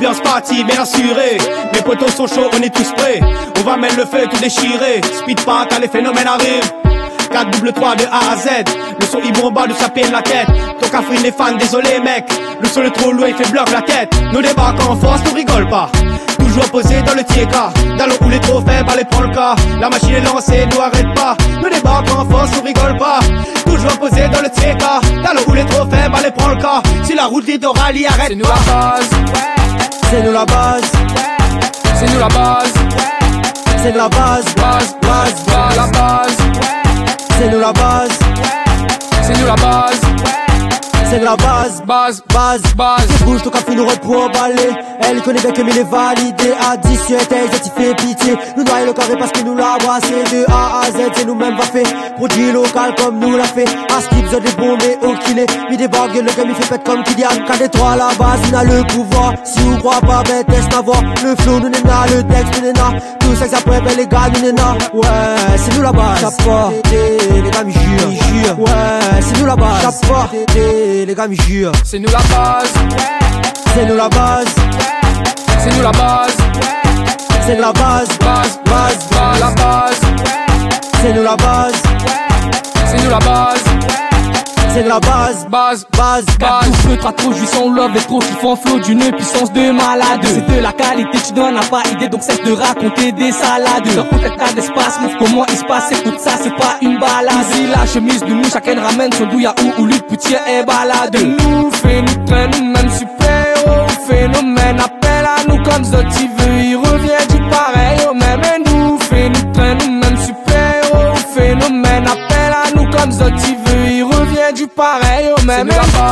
Ambiance party bien assurée. Mes potos sont chauds, on est tous prêts. On va mettre le feu tout déchiré. Speed pas quand les phénomènes arrivent. 4 double 3 de A à Z. Le son il bombarde de sa peine la tête. Ton cafrine les fans, désolé mec. Le son est trop loin, il fait bloc la tête. Nous débarquons en force, nous rigole pas. Toujours posé dans le tieka. Dans l'eau où les trop faibles, allez prends le cas. La machine est lancée, nous arrête pas. Nous débarquons en force, nous rigole pas. Toujours posé dans le tieka. Dans l'eau où les trop faibles, allez prends le cas. Si la route littorale y arrête pas. C'est nous la base. C'est nous la base. C'est nous la base. C'est la base. C'est nous la base. C'est nous la base. C'est de la base. Base. Bouge ton café nous pour emballer. Elle connaît bien que mais il est validé. Addition, elle fait pitié. Nous noyer le carré parce que nous l'a brassé. De A à Z, c'est nous-mêmes va fait. Produit local comme nous l'a fait. À skip, vous des bombes et au kilé. Mi débarque, le game il fait pète comme Kylian. KD3 à la base, il a le pouvoir. Si vous croyez pas, ben test à voir. Le flow, nous n'ena, le texte, nous n'ena. Tout ça que ça pourrait, ben les gars, nous n'ena. Ouais, c'est nous la base. Chapa, les gars, m'y jurent. Ouais, c'est nous la base. Chapa, les gars, m'y jurent. C'est nous la base. C'est nous la base. C'est nous la base. C'est nous la base. La base. C'est nous la base. C'est nous la base. C'est de la base. Tout feu, trop jouissant, love et trop kiffant, flow d'une puissance de malade. C'est de la qualité, tu n'en as pas idée, donc cesse de raconter des salades. Dans peut-être cas d'espace, montre comment il se passe, écoute ça, c'est pas une balade. Ici la chemise de nous, chacun ramène son douilla ou lutte, poutier et balade. Nous fait, nous traîne, nous même super-héros, phénomène, appelle à nous comme ça tu veux, il revient du pareil au même. Et nous fait, nous traîne, nous même super-héros, phénomène, appelle à nous comme ça tu veux, il revient du pareil au même.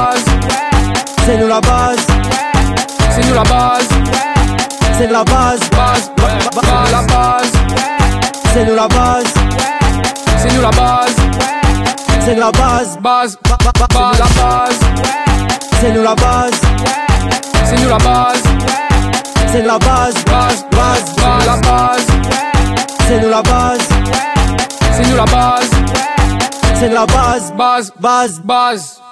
C'est nous la base. C'est nous la base. C'est nous la base. La base. C'est nous la base. C'est nous la base. C'est nous la base. La base. C'est nous la base. C'est nous la base. C'est nous la base. La base. C'est nous la base. C'est nous la base. C'est nous la base. Base.